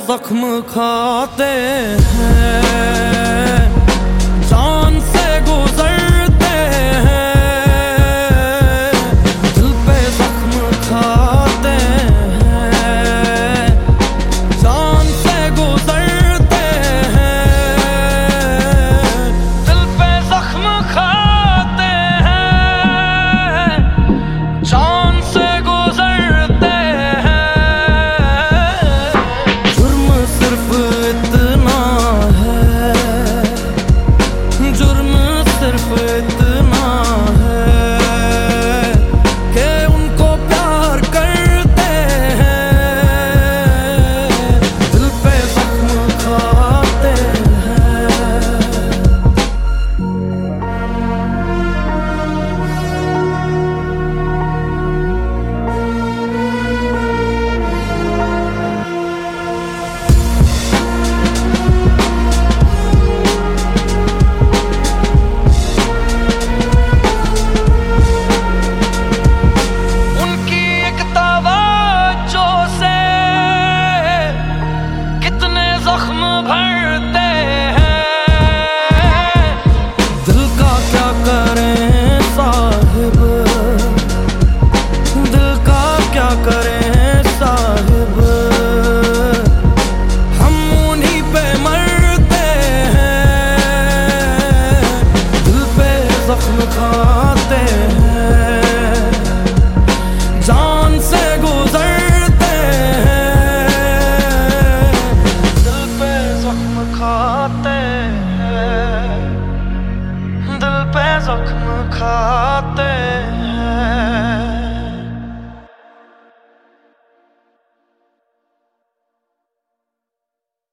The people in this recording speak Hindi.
जख्म खाते हैं, जान से गुजरते हैं, दिल पे जख्म खाते हैं, जान से गुजरते हैं, दिल पे जख्म खाते हैं, जान से गुजरते हैं। जुर्म सिर्फ इतना है, जुर्म सिर्फ इतना है कि उनको प्यार करते हैं, दिल पे जख्म खाते हैं। जख्म भरते हैं, दिल का क्या करें साहिब, दिल का क्या करें साहिब, हम उन्हीं पे मरते हैं, दिल पे जख्म खाते हैं, जान से गुजरते खाते हैं, दिल पे जख्म खाते